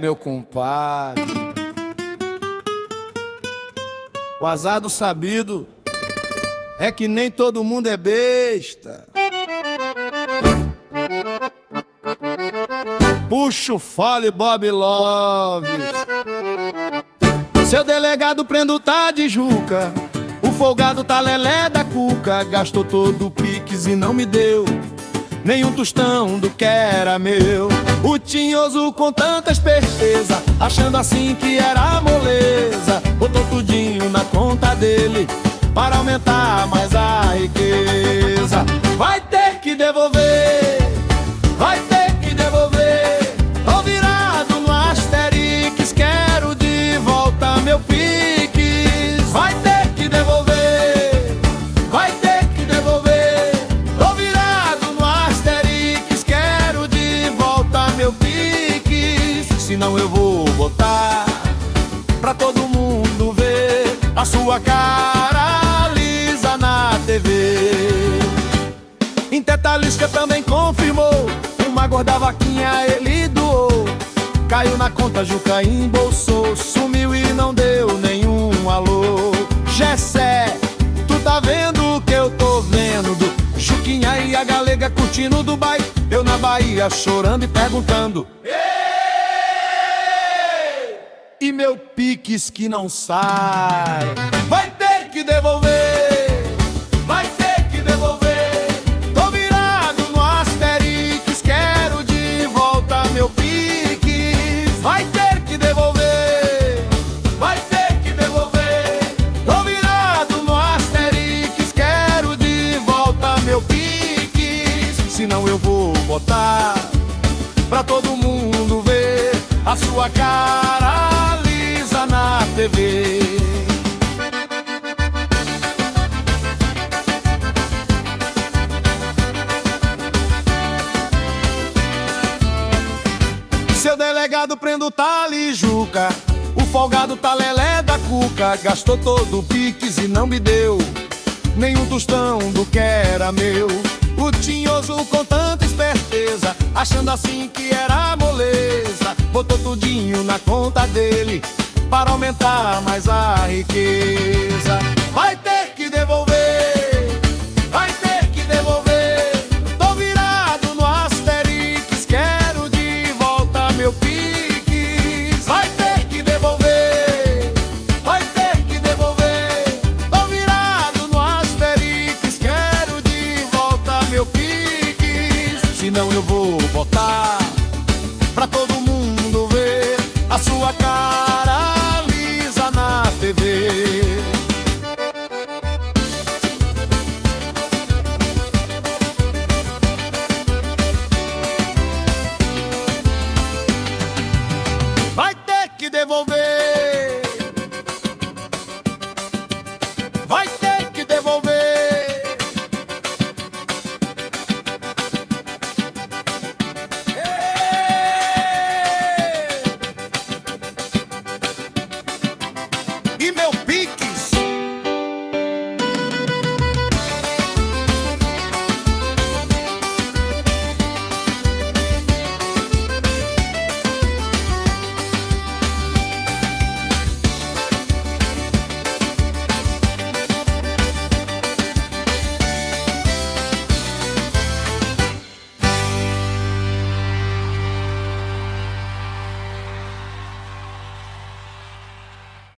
meu compadre, o azar do sabido é que nem todo mundo é besta. Puxa o fole, Bob Love. Seu delegado prendo tá de juca, o folgado tá lelé da cuca. Gastou todo o piques e não me deu nenhum tostão do que era meu. O tinhoso com tanta esperteza, achando assim que era moleza, botou tudinho na conta dele para aumentar mais a riqueza. Vai ter que devolver, vai ter que devolver. Tô virado no Asterix, quero de volta meu piques. Vai ter que devolver, vai ter que devolver. Tô virado no Asterix, quero de volta meu piques. Senão eu vou botar pra todo mundo ver a sua cara lisa na TV. Intetalística também confirmou, uma gorda vaquinha ele doou. Caiu na conta, Juca embolsou, sumiu e não deu nenhum alô. Gessé, tu tá vendo o que eu tô vendo? Juquinha e a galega curtindo Dubai, eu na Bahia chorando e perguntando: e meu piques que não sai? Vai ter que devolver, vai ter que devolver. Tô virado no Asterix, quero de volta meu piques. Vai ter que devolver, vai ter que devolver. Tô virado no Asterix, quero de volta meu piques. Senão eu vou botar pra todo mundo ver a sua cara lisa na TV. Seu delegado prendo tá ali, Juca, o folgado tá lelé da cuca. Gastou todo o piques e não me deu nenhum tostão do que era meu. O tinhoso com tanta esperteza, achando assim que era moleza, botou tudinho na conta dele para aumentar mais a riqueza. Vai ter que devolver, vai ter que devolver. Tô virado no Asterix, quero de volta meu piques. Vai ter que devolver, vai ter que devolver. Tô virado no Asterix, quero de volta meu piques. Senão eu vou botar pra todo mundo ver a sua cara